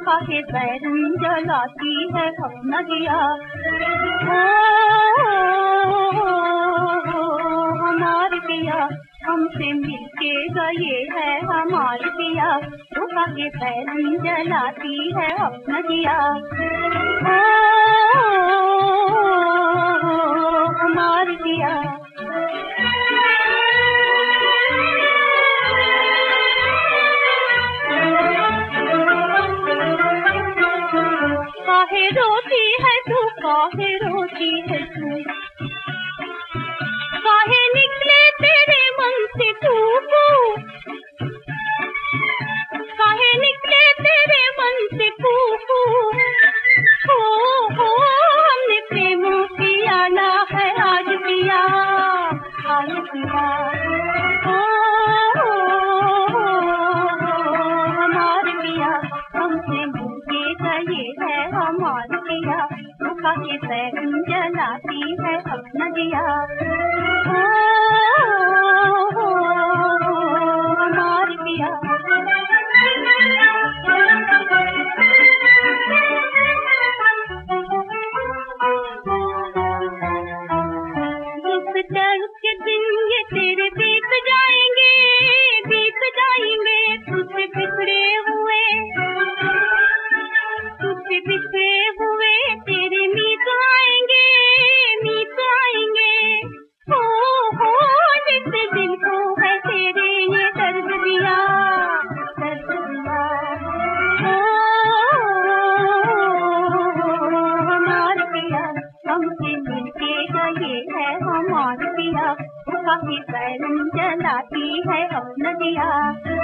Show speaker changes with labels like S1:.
S1: काहे बैरन जलाती है अपना दिया। हमार पिया हमसे मिलके गए है हमार पिया, वो काहे बैरन जलाती है अपना दिया। हमार पिया काहे रोती है तू, काहे रोती है तू, काहे निकले तेरे मन से टूकू, काहे निकले तेरे मन से टूकू। हो हमने प्रेम किया ना है आज पिया, आज पिया। हमार पिया हमसे मिलके गए है हमार पिया, वो काहे बैरन जलाती है अपना दिया। हमार पिया इस डर के दिन ये तेरे बीत जाएंगे, बीत जाएंगे। तुझसे बिछड़े हुए, तुझसे बिछड़े हुए तेरे मीत आएंगे, मीत आएंगे। हो जिस दिल को है तेरे ये दर्द दिया, दर्द दिया। हमार पिया हमसे मिलके गए है हमार पिया, वो काहे बैरन जलाती है अपना दिया।